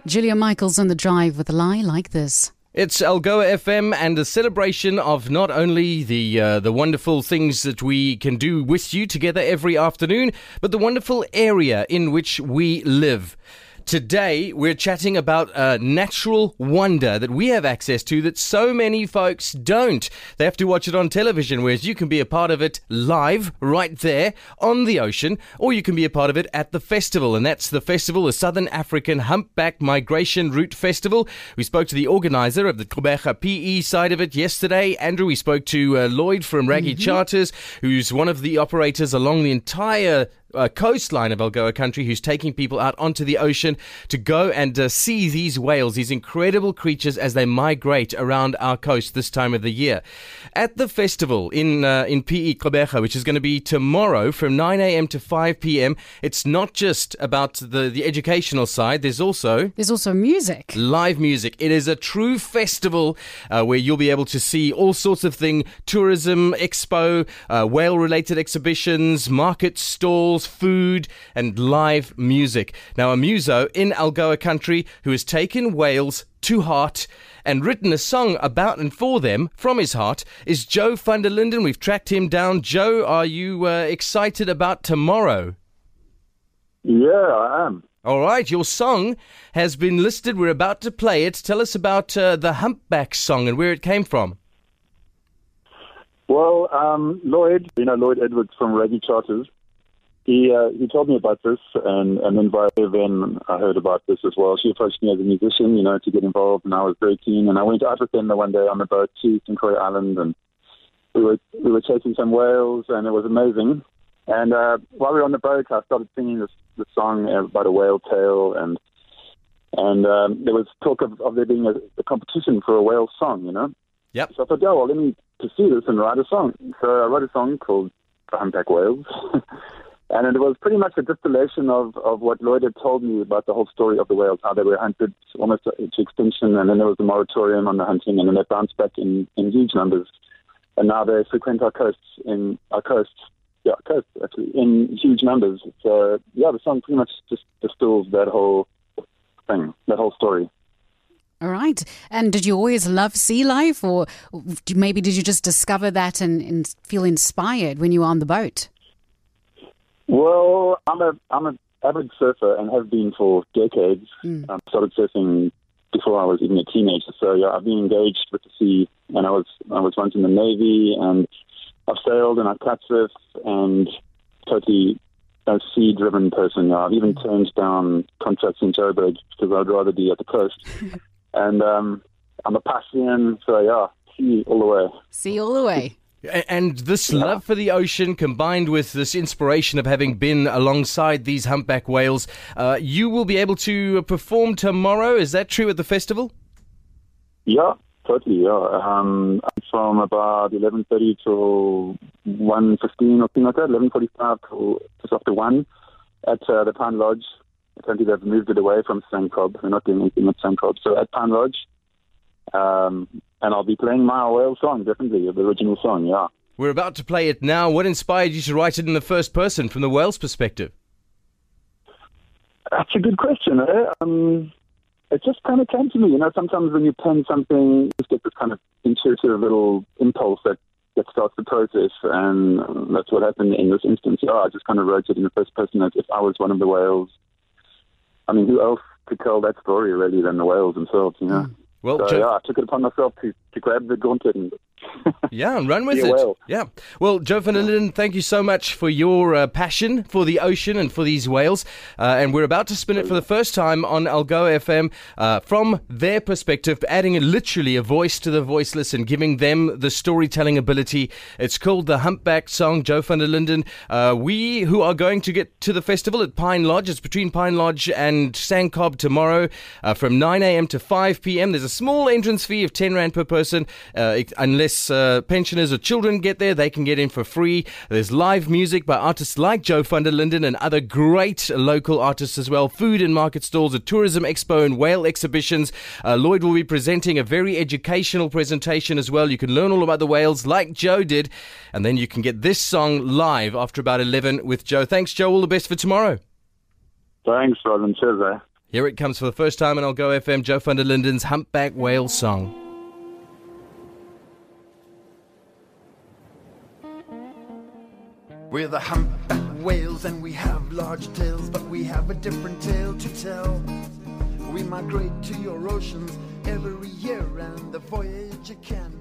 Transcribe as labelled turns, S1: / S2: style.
S1: Julia Michaels on The Drive with a lie like this.
S2: It's Algoa FM and a celebration of not only the wonderful things that we can do with you together every afternoon, but the wonderful area in which we live. Today, we're chatting about a natural wonder that we have access to that so many folks don't. They have to watch it on television, whereas you can be a part of it live, right there, on the ocean, or you can be a part of it at the festival, and that's the festival, the Southern African Humpback Migration Route Festival. We spoke to the organizer of the Gqeberha PE side of it yesterday. Andrew, we spoke to Lloyd from Raggy Charters, who's one of the operators along the entire coastline of Algoa country, who's taking people out onto the ocean to go and see these whales, these incredible creatures as they migrate around our coast this time of the year. At the festival in PE Gqeberha, which is going to be tomorrow from 9 a.m. to 5 p.m, it's not just about the educational side. There's also
S1: music.
S2: Live music. It is a true festival where you'll be able to see all sorts of things: tourism, expo, whale-related exhibitions, market stalls, food, and live music. Now, a muso in Algoa country who has taken whales to heart and written a song about and for them from his heart is Joe van der Linden. We've tracked him down. Joe, are you excited about tomorrow?
S3: Yeah, I am.
S2: All right, your song has been listed. We're about to play it. Tell us about the Humpback song and where it came from.
S3: Well, Lloyd Edwards from Raggy Charters, he told me about this, and then via Evan, I heard about this as well. She approached me as a musician, to get involved, and I was very keen. And I went out with them one day on the boat to St. Croix Island, and we were chasing some whales, and it was amazing. And while we were on the boat, I started singing this song about a whale tale, and there was talk of there being a competition for a whale song,
S2: Yep.
S3: So I thought, let me pursue this and write a song. So I wrote a song called The Humpback Whales. And it was pretty much a distillation of what Lloyd had told me about the whole story of the whales, how they were hunted almost to extinction, and then there was a moratorium on the hunting, and then they bounced back in huge numbers. And now they frequent our coasts in huge numbers. So, the song pretty much just distills that whole thing, that whole story.
S1: All right. And did you always love sea life, or maybe did you just discover that and feel inspired when you were on the boat?
S3: Well, I'm an avid surfer and have been for decades. I started surfing before I was even a teenager. So I've been engaged with the sea, and I was once in the Navy, and I've sailed and I've kitesurfed, and totally a sea-driven person. I've even turned down contracts in Joburg because I'd rather be at the coast. And I'm a Passian, so sea all the way.
S1: Sea all the way.
S2: And this love for the ocean combined with this inspiration of having been alongside these humpback whales, you will be able to perform tomorrow. Is that true at the festival?
S3: Yeah, totally, yeah. From about 11:30 till 1:15 or something like that, 11:45 till just after 1 at the Pine Lodge. Apparently they've moved it away from Sandcob. They're not doing anything at Sandcob. So at Pine Lodge. And I'll be playing my whale song, definitely, the original song, yeah.
S2: We're about to play it now. What inspired you to write it in the first person from the whale's perspective?
S3: That's a good question, It just kind of came to me. Sometimes when you pen something, you just get this kind of intuitive little impulse that starts the process, and that's what happened in this instance. I just kind of wrote it in the first person as if I was one of the whales. I mean, who else could tell that story, really, than the whales themselves,
S2: Well,
S3: so, I took it upon myself to grab the gauntlet and
S2: and run with it.
S3: Whale.
S2: Yeah. Well, Joe van der Linden, thank you so much for your passion for the ocean and for these whales. And we're about to spin it for the first time on Algoa FM from their perspective, adding literally a voice to the voiceless and giving them the storytelling ability. It's called the Humpback song, Joe van der Linden. We who are going to get to the festival at Pine Lodge, it's between Pine Lodge and Sandcob tomorrow from 9 a.m. to 5 p.m. There's a small entrance fee of 10 Rand per person, unless pensioners or children get there, they can get in for free. There's live music by artists like Joe van der Linden and other great local artists as well. Food and market stalls, a tourism expo and whale exhibitions. Lloyd will be presenting a very educational presentation as well. You can learn all about the whales like Joe did, and then you can get this song live after about 11 with Joe. Thanks, Joe. All the best for tomorrow.
S3: Thanks, Robin. Cheers,
S2: Here it comes for the first time on I'll Go FM, Joe van der Linden's Humpback Whale song.
S4: We're the humpback whales and we have large tails, but we have a different tale to tell. We migrate to your oceans every year, and the voyage can